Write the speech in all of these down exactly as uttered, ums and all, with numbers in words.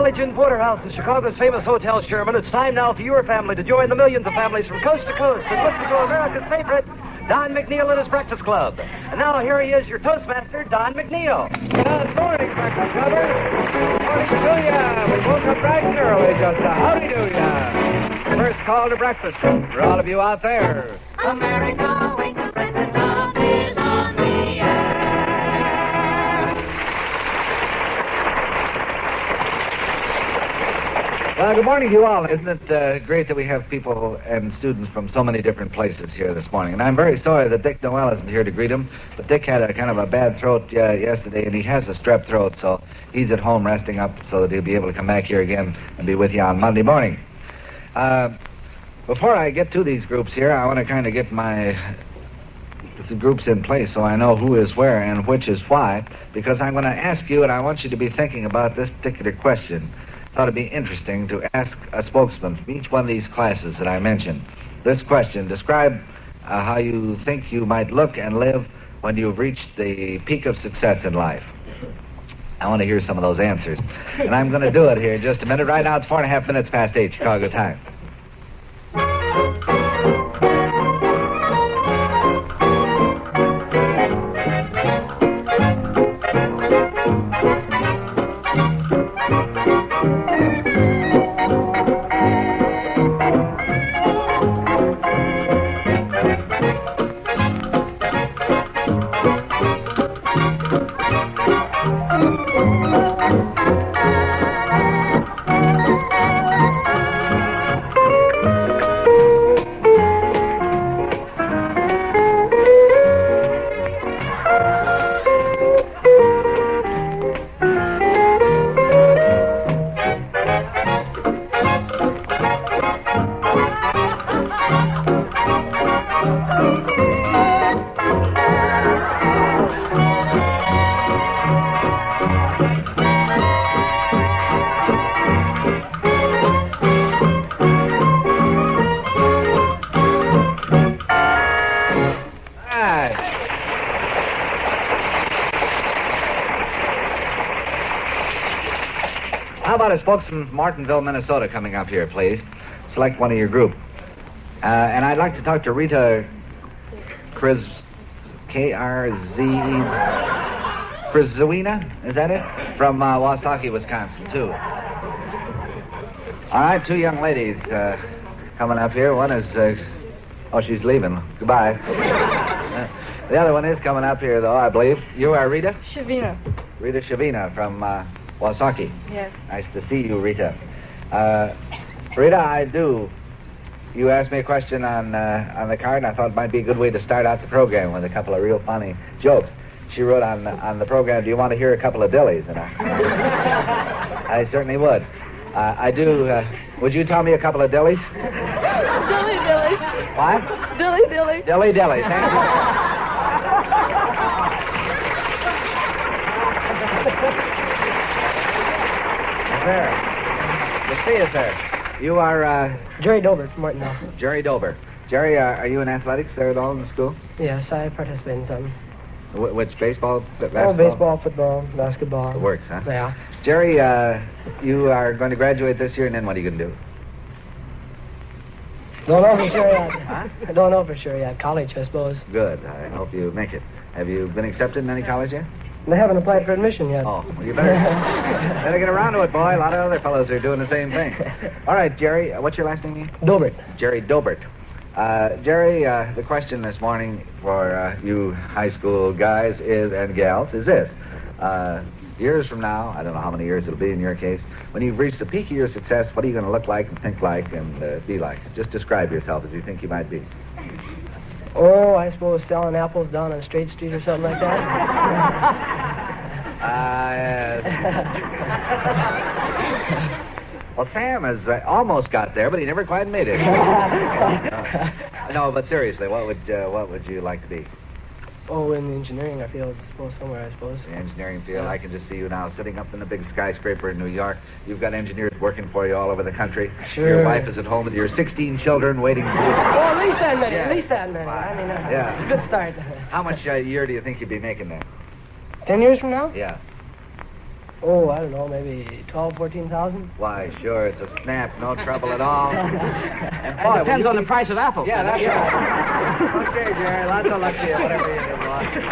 College Inn Porterhouse and Chicago's famous Hotel Sherman, it's time now for your family to join the millions of families from coast to coast and listen to America's favorite, Don McNeil and his Breakfast Club. And now here he is, your Toastmaster, Don McNeil. Good morning, Breakfast Clubbers. Good morning to ya. We woke up bright and early, just a howdy do ya. First call to breakfast for all of you out there. America, wake up, Breakfast Club is on the air. Well, good morning to you all. Isn't it uh, great that we have people and students from so many different places here this morning? And I'm very sorry that Dick Noel isn't here to greet him, but Dick had a kind of a bad throat uh, yesterday, and he has a strep throat, so he's at home resting up so that he'll be able to come back here again and be with you on Monday morning. Uh, before I get to these groups here, I want to kind of get my the groups in place so I know who is where and which is why, because I'm going to ask you, and I want you to be thinking about this particular question. Thought it'd be interesting to ask a spokesman from each one of these classes that I mentioned this question. Describe uh, how you think you might look and live when you've reached the peak of success in life. I want to hear some of those answers. And I'm going to do it here in just a minute. Right now it's four and a half minutes past eight Chicago time. How about a spokesman from Martinville, Minnesota, coming up here, please? Select one of your group. Uh, and I'd like to talk to Rita Kriz, K R Z Krizuina, is that it? From uh, Wasaki, Wisconsin, too. All right, two young ladies uh, coming up here. One is, uh, oh, she's leaving. Goodbye. uh, the other one is coming up here, though, I believe. You are Rita? Shavina. Rita Shavina from uh, Wasaki. Yes. Nice to see you, Rita. Uh, Rita, I do. You asked me a question on uh, on the card, and I thought it might be a good way to start out the program with a couple of real funny jokes. She wrote on on the program, do you want to hear a couple of dillies? And I, I certainly would. Uh, I do. Uh, would you tell me a couple of dillies? Dilly dilly. What? Dilly dilly. Dilly dilly. Thank you. There. The see is there. You are uh, Jerry Dober from Martinville. Jerry Dober. Jerry, uh, are you in athletics there at all in the school? Yes, I participate in some. Wh- which baseball? Basketball? Oh, baseball, football, basketball. It works, huh? Yeah. Jerry, uh, you are going to graduate this year, and then what are you going to do? Don't know for sure yet. Huh? I don't know for sure yet. College, I suppose. Good. I hope you make it. Have you been accepted in any college yet? They haven't applied for admission yet. Oh, well, you better, better get around to it, boy. A lot of other fellows are doing the same thing. All right, Jerry, uh, what's your last name again? Dobert. Jerry Dobert. Uh, Jerry, uh, the question this morning for uh, you high school guys is and gals is this. Uh, years from now, I don't know how many years it'll be in your case, when you've reached the peak of your success, what are you going to look like and think like and uh, be like? Just describe yourself as you think you might be. Oh, I suppose selling apples down on Straight Street or something like that. Ah, uh, yes. Well, Sam has uh, almost got there, but he never quite made it. uh, no, but seriously, what would uh, what would you like to be? Oh, in the engineering field, I suppose, somewhere, I suppose. The engineering field. I can just see you now sitting up in the big skyscraper in New York. You've got engineers working for you all over the country. Sure. Your wife is at home with your sixteen children waiting for you. Oh, at least that many. Yeah. At least that many. I mean, uh, Yeah. good start. How much a uh, year do you think you'd be making there? Ten years from now? Yeah. Oh, I don't know, maybe twelve, fourteen thousand. Why, sure, it's a snap. No trouble at all. And It boy, depends will on you the be- price of apples. Yeah, that's right. Okay, Jerry, lots of luck to you, whatever you do,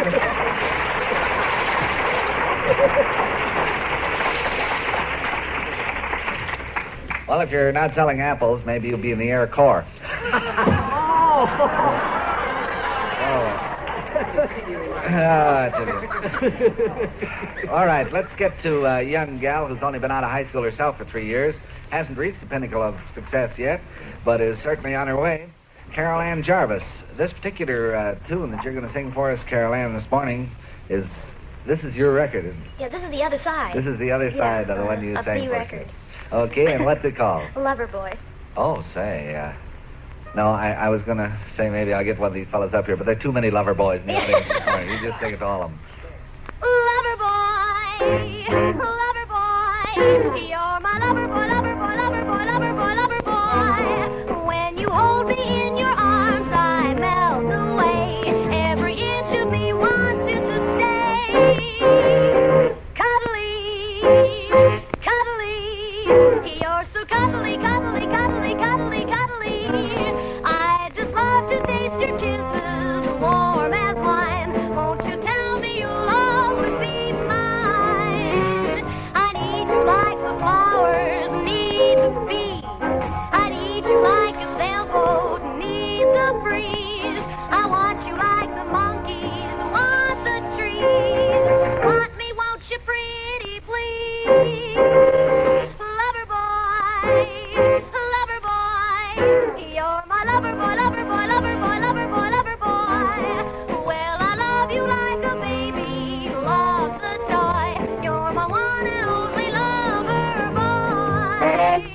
boy. Well, if you're not selling apples, maybe you'll be in the Air Corps. Ah, I tell you. All right, let's get to a young gal who's only been out of high school herself for three years. Hasn't reached the pinnacle of success yet, but is certainly on her way. Carol Ann Jarvis. This particular uh, tune that you're going to sing for us, Carol Ann, this morning, is... This is your record, isn't it? Yeah, this is the other side. This is the other Yeah, side of the one you of sang the for. record. Okay, and what's it called? Lover Boy. Oh, say, uh... No, I, I was going to say maybe I'll get one of these fellas up here, but there are too many lover boys in the audience this morning. You just sing it to all of them. Lover boy, lover boy, you're my lover boy, lover boy, lover boy, lover boy, lover boy. When you hold me in your arms, I melt away. Every inch of me wants you to stay. Cuddly, cuddly, you're so cuddly, cuddly, cuddly, cuddly, cuddly. I just love to taste your kisses, warm as wine. Won't you tell me you'll always be mine? I need you like the flowers need the bees. I need you like a sailboat needs the breeze. I want you like the monkeys want the trees. Want me, won't you, pretty please? Lover boy, lover boy, you're my lover boy, lover boy, lover boy, lover boy, lover boy. Well, I love you like a baby loves a toy. You're my one and only lover boy.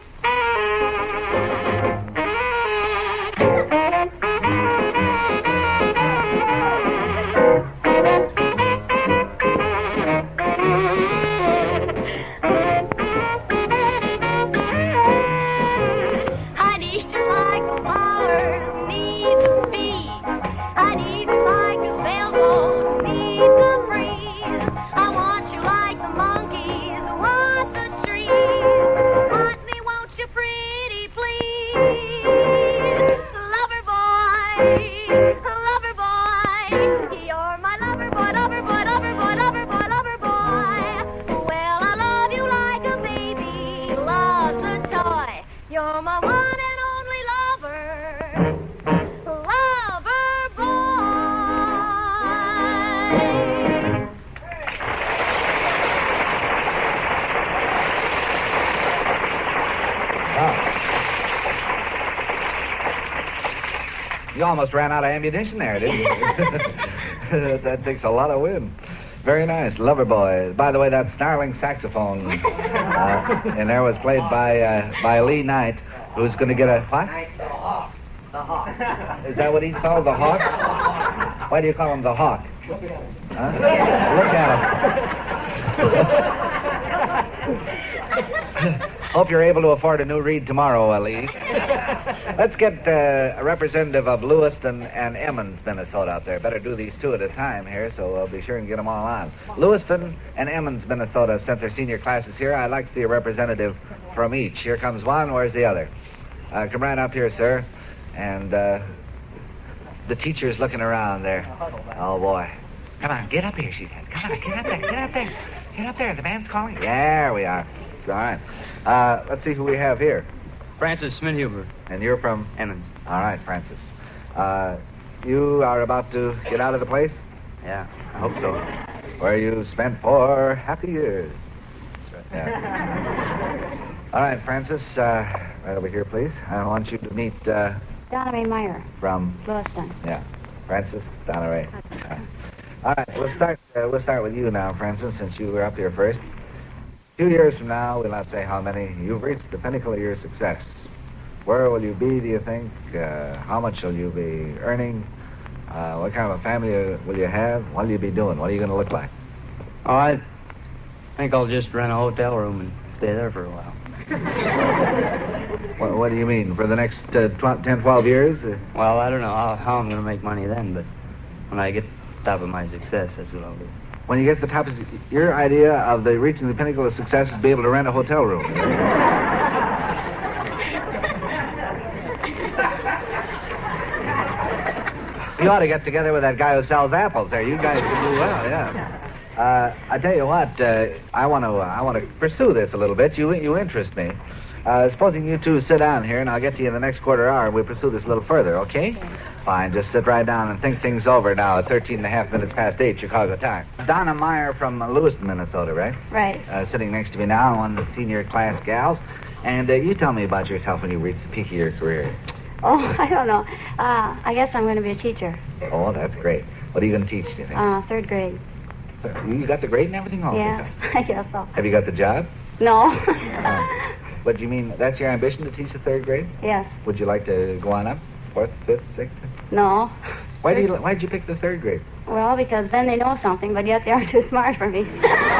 I need you like the flowers need the bees. I need you like a sailboat needs the breeze. I want you like the monkeys want the trees. Want me, won't you, pretty please? Lover boy, lover boy, you're my lover boy, lover boy, lover boy, lover boy, lover boy. Well, I love you like a baby loves a toy. You're my one and only lover, lover boy. You almost ran out of ammunition there, didn't you? That takes a lot of wind. Very nice. Lover Boy. By the way, that snarling saxophone uh, in there was played by uh, by Lee Knight, who's going to get a... What? The Hawk. The Hawk. Is that what he's called, the Hawk? Why do you call him the Hawk? Huh? Look at him. Hope you're able to afford a new reed tomorrow, uh, Lee. Let's get uh, a representative of Lewiston and Emmons, Minnesota out there. Better do these two at a time here, so we'll be sure and get them all on. Lewiston and Emmons, Minnesota sent their senior classes here. I'd like to see a representative from each. Here comes one. Where's the other? Uh, come right up here, sir. And uh, the teacher's looking around there. Oh, boy. Come on, get up here, she said. Come on, get up there, get up there. Get up there, the man's calling. There we are. All right. Uh, let's see who we have here. Francis Smith-Huber. And you're from? Emmons. All right, Francis. Uh, you are about to get out of the place? Yeah. I hope so. Where you spent four happy years. Yeah. All right, Francis, uh, right over here, please. I want you to meet uh, Donna Mae Meyer, from... Lewiston. Yeah, Francis, Donna Ray. All right. All right, we'll start, uh, we'll start with you now, Francis, since you were up here first. A few years from now, we'll not say how many, you've reached the pinnacle of your success. Where will you be, do you think? Uh, how much will you be earning? Uh, what kind of a family will you have? What will you be doing? What are you going to look like? Oh, I think I'll just rent a hotel room and stay there for a while. What, what do you mean? For the next uh, tw- ten, twelve years? Uh, Well, I don't know how, how I'm going to make money then, but when I get to the top of my success, that's what I'll do. When you get to the top, of your idea of the reaching the pinnacle of success is to be able to rent a hotel room. You ought to get together with that guy who sells apples there. You guys can do well, yeah. Uh, I tell you what, uh, I want to uh, I want to pursue this a little bit. You you interest me. Uh, supposing you two sit down here, and I'll get to you in the next quarter hour, and we'll pursue this a little further, okay? Fine, just sit right down and think things over now at thirteen and a half minutes past eight Chicago time. Donna Meyer from uh, Lewiston, Minnesota, right? Right. Uh, sitting next to me now, one of the senior class gals. And uh, you tell me about yourself when you reach the peak of your career. Oh, I don't know. Uh, I guess I'm going to be a teacher. Oh, that's great. What are you going to teach, do you think? Uh, third grade. You got the grade and everything? Oh, Yeah, I guess so. Have you got the job? No. Oh. What do you mean? That's your ambition to teach the third grade? Yes. Would you like to go on up? Fourth, fifth, sixth? No. Why do you? Why did you pick the third grade? Well, because then they know something, but yet they aren't too smart for me.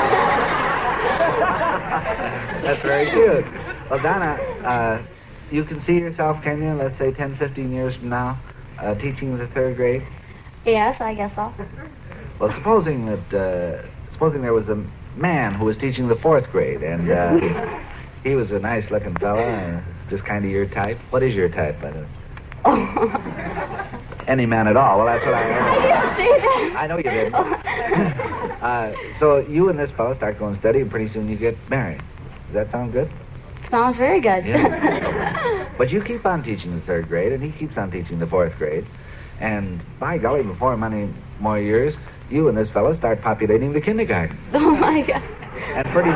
That's very good. Well, Donna, uh, you can see yourself, can you? Let's say ten, fifteen years from now, uh, teaching the third grade. Yes, I guess so. Well, supposing that, uh, supposing there was a man who was teaching the fourth grade, and uh, he, he was a nice-looking fella, uh, just kind of your type. What is your type, by the way? Oh. Any man at all. Well, that's what I I didn't say that. I know you didn't. uh, so you and this fellow start going steady, and pretty soon you get married. Does that sound good? Sounds very good. Yeah. But you keep on teaching the third grade, and he keeps on teaching the fourth grade. And by golly, before many more years, you and this fellow start populating the kindergarten. Oh, my God. And pretty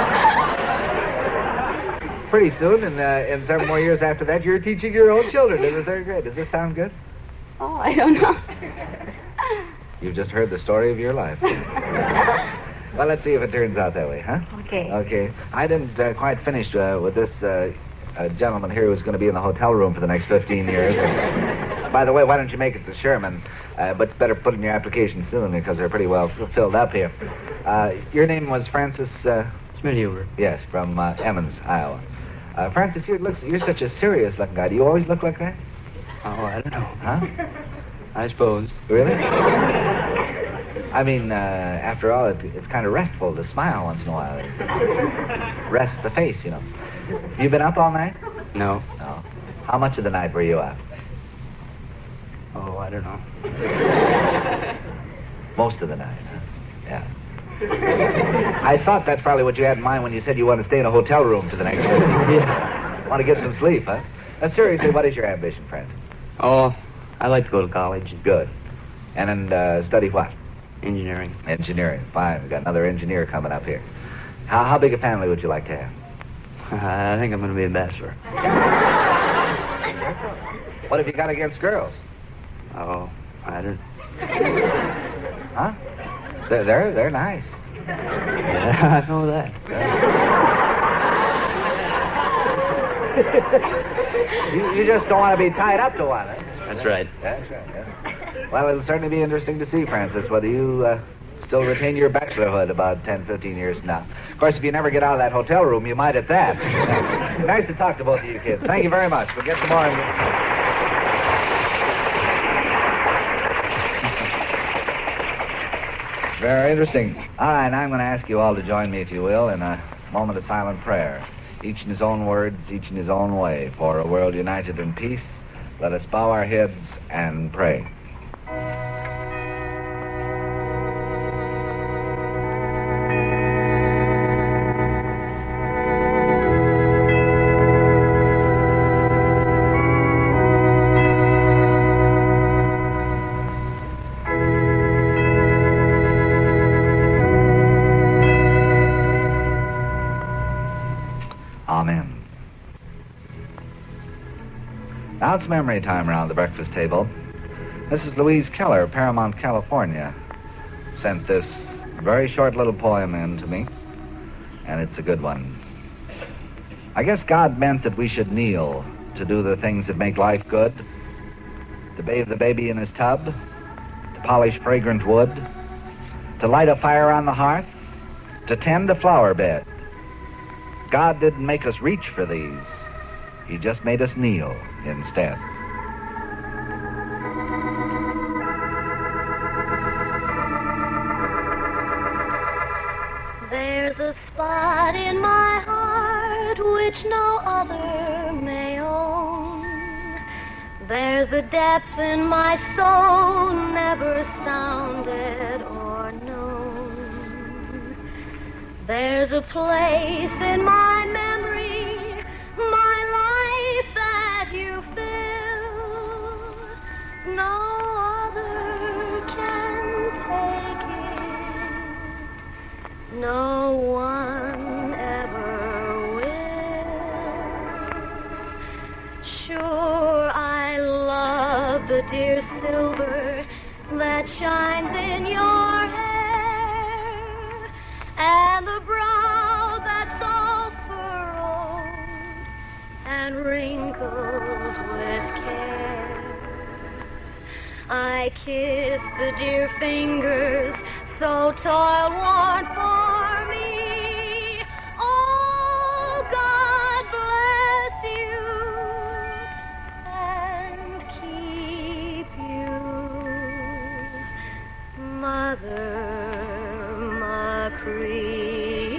pretty soon, and uh, in several more years after that, you're teaching your own children in the third grade. Does this sound good? Oh, I don't know. You've just heard the story of your life. Well, let's see if it turns out that way, huh? Okay. Okay. I didn't uh, quite finish uh, with this uh, uh, gentleman here who's going to be in the hotel room for the next fifteen years. By the way, why don't you make it to Sherman? Uh, but better put in your application soon because they're pretty well f- filled up here. Uh, your name was Francis... Uh, Smith-Huber. yes, from uh, Emmons, Iowa. Uh, Francis, you look, you're such a serious-looking guy. Do you always look like that? Oh, I don't know. Huh? I suppose. Really? I mean, uh, after all, it, it's kind of restful to smile once in a while. Rest the face, you know. You been up all night? No. No. How much of the night were you up? Oh, I don't know. Most of the night, huh? Yeah. I thought that's probably what you had in mind when you said you want to stay in a hotel room for the next day. Yeah. Want to get some sleep, huh? Now, seriously, what is your ambition, Francis? Oh, I like to go to college. Good. And then uh, study what? Engineering. Engineering. Fine. We've got another engineer coming up here. How, how big a family would you like to have? I think I'm going to be a bachelor. What have you got against girls? Oh, I don't... Huh? They're, they're, they're nice. Yeah, I know that. You, you just don't want to be tied up to one, huh? That's right. That's right, yeah. Well, it'll certainly be interesting to see, Francis, whether you uh, still retain your bachelorhood about ten, fifteen years from now. Of course, if you never get out of that hotel room, you might at that. Nice to talk to both of you kids. Thank you very much. We'll get some more. Very interesting. All right, now I'm going to ask you all to join me, if you will, in a moment of silent prayer. Each in his own words, each in his own way. For a world united in peace, let us bow our heads and pray. Amen. Now it's memory time around the breakfast table. Missus Louise Keller, Paramount, California, sent this very short little poem in to me, and it's a good one. I guess God meant that we should kneel to do the things that make life good, to bathe the baby in his tub, to polish fragrant wood, to light a fire on the hearth, to tend a flower bed. God didn't make us reach for these. He just made us kneel instead. a spot in my heart which no other may own. There's a depth in my soul never sounded or known. There's a place in my memory, my life that you fill. No other can take it. No one ever will. Sure, I love the dear silver that shines in your hair, and the brow that's all furrowed and wrinkled with care. I kiss the dear fingers so toil-worn for me. Oh, God bless you and keep you, Mother Machree.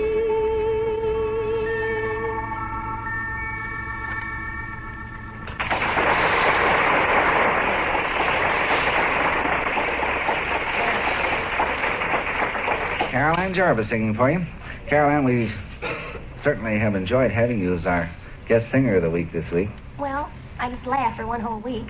Caroline Jarvis singing for you. Caroline, we certainly have enjoyed having you as our guest singer of the week this week. Well, I just laughed for one whole week.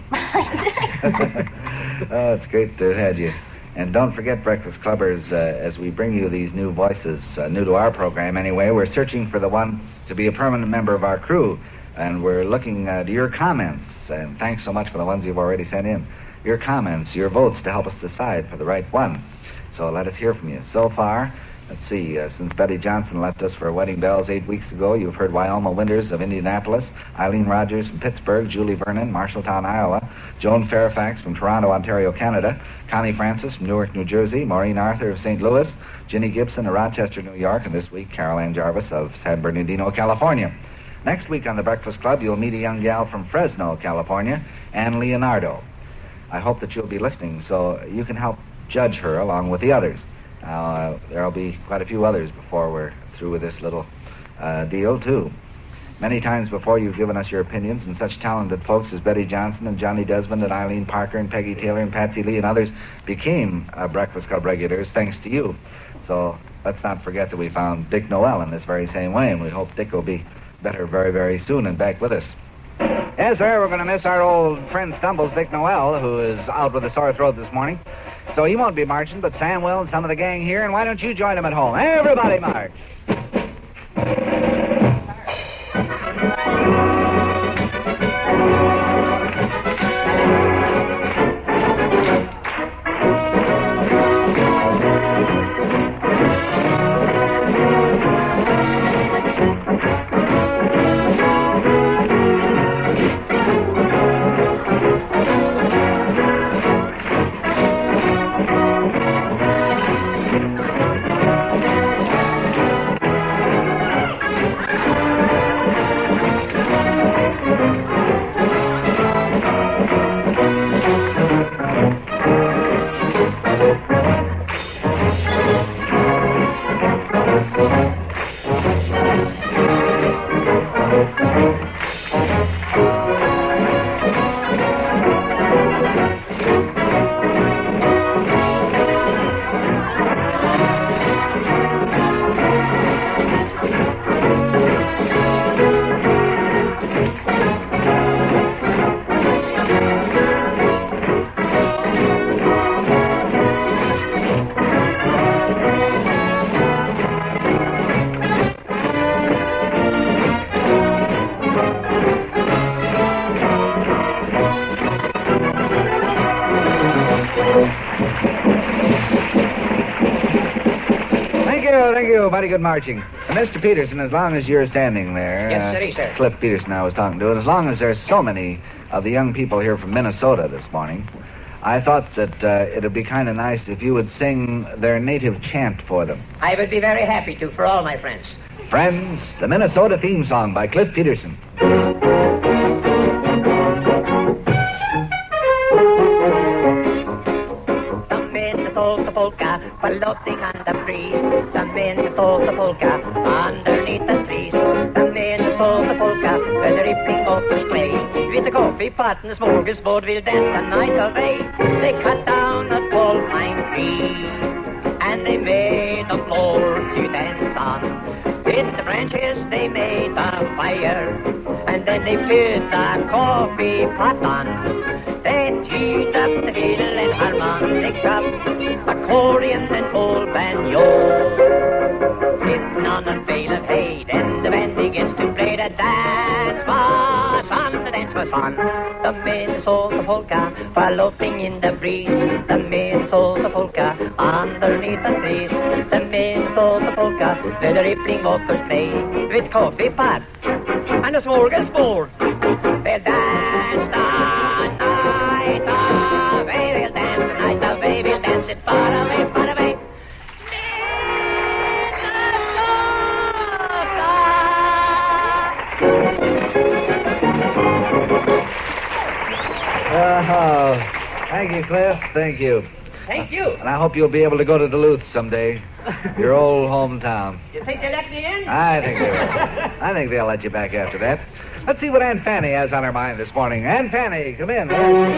Oh, it's great to have had you. And don't forget, Breakfast Clubbers, uh, as we bring you these new voices, uh, new to our program anyway, we're searching for the one to be a permanent member of our crew. And we're looking uh, to your comments. And thanks so much for the ones you've already sent in. Your comments, your votes to help us decide for the right one. So let us hear from you. So far, let's see, uh, since Betty Johnson left us for Wedding Bells eight weeks ago, you've heard Wyoma Winters of Indianapolis, Eileen Rogers from Pittsburgh, Julie Vernon, Marshalltown, Iowa, Joan Fairfax from Toronto, Ontario, Canada, Connie Francis from Newark, New Jersey, Maureen Arthur of Saint Louis, Ginny Gibson of Rochester, New York, and this week, Caroline Jarvis of San Bernardino, California. Next week on the Breakfast Club, you'll meet a young gal from Fresno, California, Ann Leonardo. I hope that you'll be listening so you can help judge her along with the others. Uh, there'll be quite a few others before we're through with this little uh, deal, too. Many times before you've given us your opinions, and such talented folks as Betty Johnson and Johnny Desmond and Eileen Parker and Peggy Taylor and Patsy Lee and others became uh, Breakfast Club regulars thanks to you. So let's not forget that we found Dick Noel in this very same way, and we hope Dick will be better very, very soon and back with us. Yes, sir, we're going to miss our old friend Stumbles, Dick Noel, who is out with a sore throat this morning. So he won't be marching, but Sam will and some of the gang here, and why don't you join him at home? Everybody march. Mighty good marching. And Mister Peterson, as long as you're standing there... Yes, sir, sir. Uh, Cliff Peterson I was talking to, and as long as there's so many of the young people here from Minnesota this morning, I thought that uh, it would be kind of nice if you would sing their native chant for them. I would be very happy to, for all my friends. Friends, the Minnesota theme song by Cliff Peterson. The sold the polka, floating on the breeze. The men sold the polka underneath the trees. The men sold the polka where the rippling waters play. With the coffee pot and the smorgasbord, we'll dance the night away. They cut down a tall pine tree, and they made a floor to dance on. With the branches they made a fire, and then they put the coffee pot on. They tuned up the fiddle and harmonics up, accordion and old banjo. Sitting on a bale of hay, then the band begins to play the dance was on, the dance was on. The men sold the polka, floating in the breeze. The men sold the polka underneath the trees. The men sold the polka where the rippling waters play. With coffee pot and a smorgasbord, they'll dance the night away. We'll dance the night away. We'll dance it far away, far away. Oh, thank you, Cliff. Thank you. Thank you. And I hope you'll be able to go to Duluth someday, your old hometown. You think they let me in? I think they will. I think they'll let you back after that. Let's see what Aunt Fanny has on her mind this morning. Aunt Fanny, come in.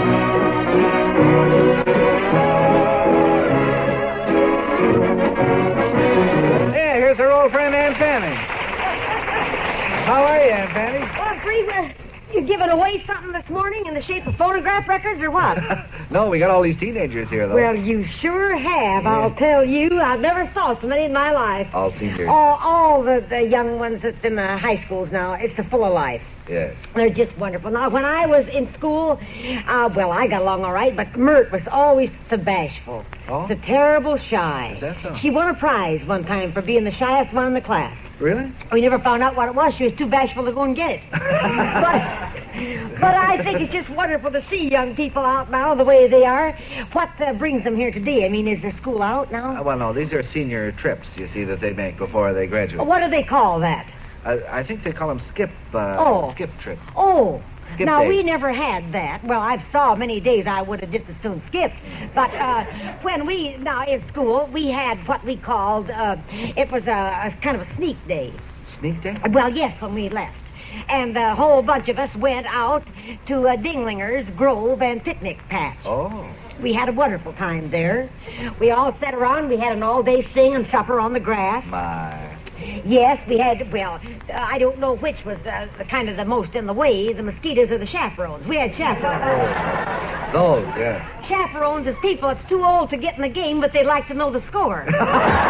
Yeah, here's her old friend Aunt Fanny. How are you, Aunt Fanny? Oh, Free, uh, you giving away something this morning in the shape of phonograph records or what? No, we got all these teenagers here, though. Well, you sure have. Yeah. I'll tell you, I've never saw so many in my life. All seniors. All, all the, the young ones that's in the high schools now, it's so full of life. Yes. They're just wonderful. Now, when I was in school, uh, well, I got along all right, but Mert was always so bashful. Oh? So terrible shy. Is that so? She won a prize one time for being the shyest one in the class. Really? We never found out what it was. She was too bashful to go and get it. but, but I think it's just wonderful to see young people out now the way they are. What uh, brings them here today? I mean, is their school out now? Uh, well, no, these are senior trips, you see, that they make before they graduate. What do they call that? Uh, I think they call them skip, uh, Oh. skip trip. Oh. Skip now, days. we never had that. Well, I've saw many days I would have just as soon skipped. But uh, when we, now in school, we had what we called, uh, it was a, a kind of a sneak day. Sneak day? Well, yes, when we left. And the whole bunch of us went out to uh, Dinglinger's Grove and Picnic Patch. Oh. We had a wonderful time there. We all sat around. We had an all-day sing and supper on the grass. My. Yes, we had, well, uh, I don't know which was uh, the kind of the most in the way, the mosquitoes or the chaperones. We had chaperones. Those, yeah. Chaperones is people that's too old to get in the game, but they'd like to know the score. so,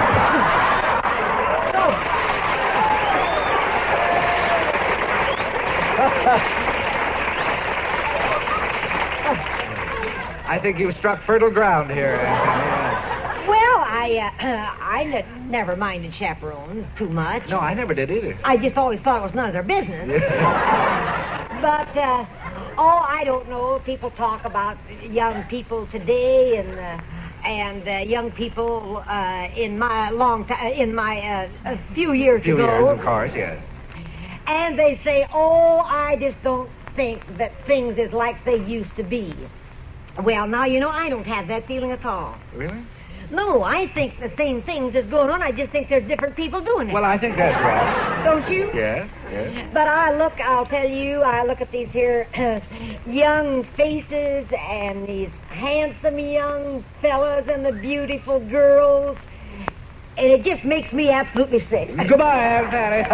I think you've struck fertile ground here, Aunt well, I, uh, I n- never minded chaperones too much. Fanny. No, I never did either. I just always thought it was none of their business. But, uh, oh, I don't know. People talk about young people today and uh, and uh, young people uh, in my long time, in my uh, a few years A few ago. years, of course, yes. And they say, oh, I just don't think that things is like they used to be. Well, now, you know, I don't have that feeling at all. Really? No, I think the same things is going on. I just think there's different people doing it. Well, I think that's right. Don't you? Yes, yes. But I look, I'll tell you, I look at these here young faces and these handsome young fellas and the beautiful girls, and it just makes me absolutely sick. Goodbye, Aunt Fanny.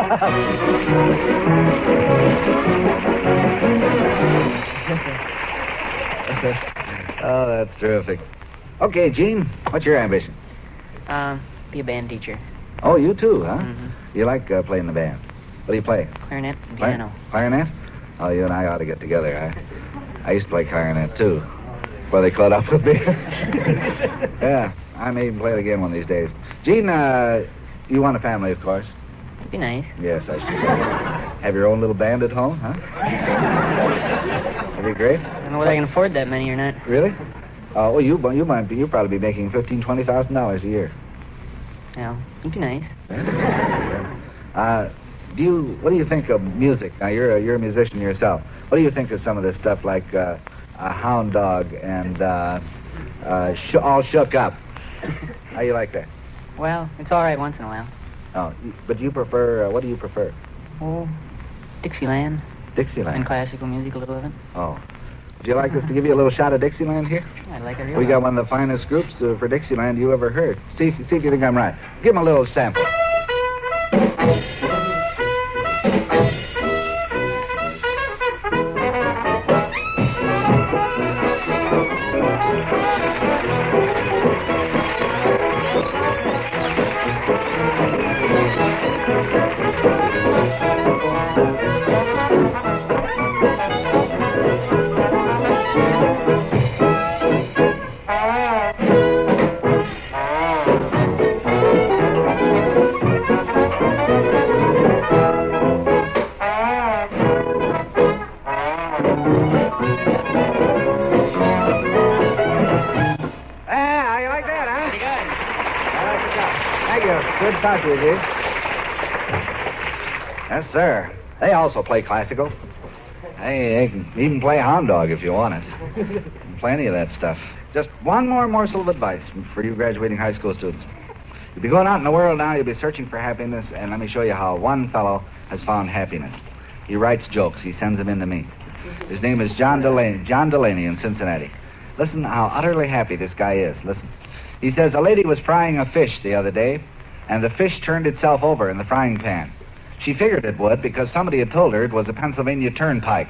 Oh, that's terrific. Okay, Gene, what's your ambition? Uh, be a band teacher. Oh, you too, huh? Mhm. You like uh, playing the band. What do you play? Clarinet and Clar- piano. Clarinet? Oh, you and I ought to get together. I, I used to play clarinet, too, before they caught up with me. Yeah, I may even play it again one of these days. Gene, uh, you want a family, of course. It'd be nice. Yes, I should. Have your own little band at home, huh? That'd be great. I don't know whether I can afford that many or not. Really? Uh, well, you you might be you probably be making fifteen, twenty thousand dollars a year. Well, it'd be nice. Uh, do you what do you think of music? Now you're a, you're a musician yourself. What do you think of some of this stuff like uh, a Hound Dog and uh, uh, sh- All Shook Up How you like that? Well, it's all right once in a while. Oh, you- but you prefer, uh, what do you prefer? Oh, Dixieland Dixieland. and classical music, a little of it. Oh. Would you like us to give you a little shot of Dixieland here? I like it real We got well. one of the finest groups uh, for Dixieland you ever heard. See if, see if you think I'm right. Give him a little sample. Ah, how you like that, huh? Pretty good. I like the job. Thank you. Good to talk to you, Dave. Yes, sir. They also play classical. Hey, they can even play hound dog if you want it. Plenty of that stuff. Just one more morsel of advice for you graduating high school students. You'll be going out in the world now, you'll be searching for happiness, and let me show you how one fellow has found happiness. He writes jokes. He sends them in to me. His name is John Delaney, John Delaney in Cincinnati. Listen how utterly happy this guy is. Listen. He says, a lady was frying a fish the other day, and the fish turned itself over in the frying pan. She figured it would because somebody had told her it was a Pennsylvania turnpike.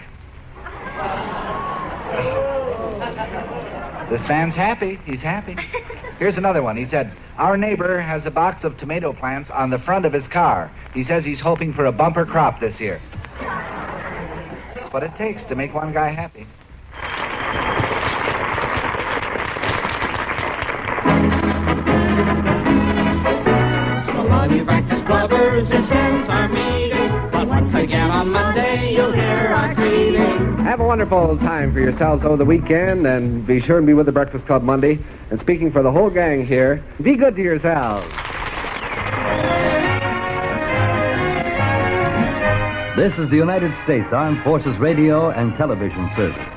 This man's happy. He's happy. Here's another one. He said, our neighbor has a box of tomato plants on the front of his car. He says he's hoping for a bumper crop this year. That's what it takes to make one guy happy. So all you breakfast clubbers, your chums are meeting. But once again on Monday, you'll hear our greeting. Have a wonderful time for yourselves over the weekend, and be sure and be with the Breakfast Club Monday. And speaking for the whole gang here, be good to yourselves. This is the United States Armed Forces Radio and Television Service.